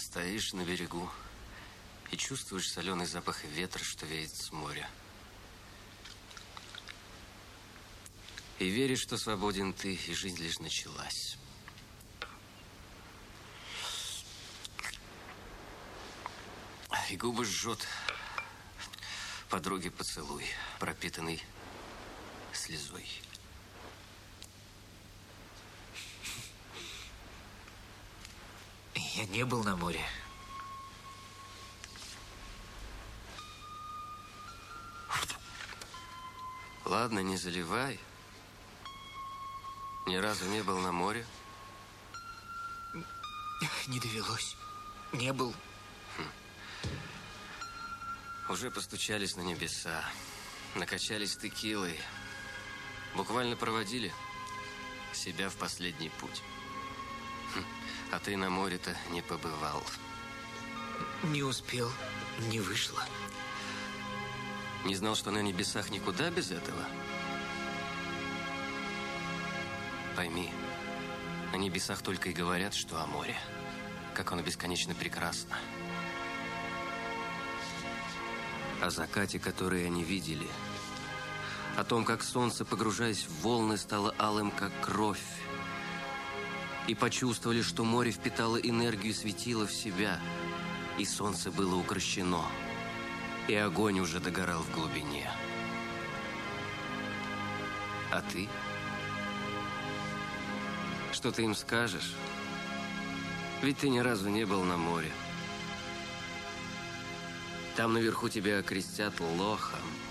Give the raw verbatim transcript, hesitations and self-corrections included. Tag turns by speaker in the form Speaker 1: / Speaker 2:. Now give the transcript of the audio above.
Speaker 1: Стоишь на берегу и чувствуешь соленый запах ветра, что веет с моря. И веришь, что свободен ты, и жизнь лишь началась. И губы жжет подруге поцелуй, пропитанный слезой.
Speaker 2: Я не был на море.
Speaker 1: Ладно, не заливай. Ни разу не был на море?
Speaker 2: Не довелось. Не был.
Speaker 1: Хм. Уже постучались на небеса, накачались текилой, буквально проводили себя в последний путь. Хм. А ты на море-то не побывал.
Speaker 2: Не успел, не вышло.
Speaker 1: Не знал, что на небесах никуда без этого? Пойми, на небесах только и говорят, что о море. Как оно бесконечно прекрасно. О закате, который они видели. О том, как солнце, погружаясь в волны, стало алым, как кровь. И почувствовали, что море впитало энергию светила в себя. И солнце было укрощено. И огонь уже догорал в глубине. А ты? Что ты им скажешь? Ведь ты ни разу не был на море. Там наверху тебя окрестят лохом.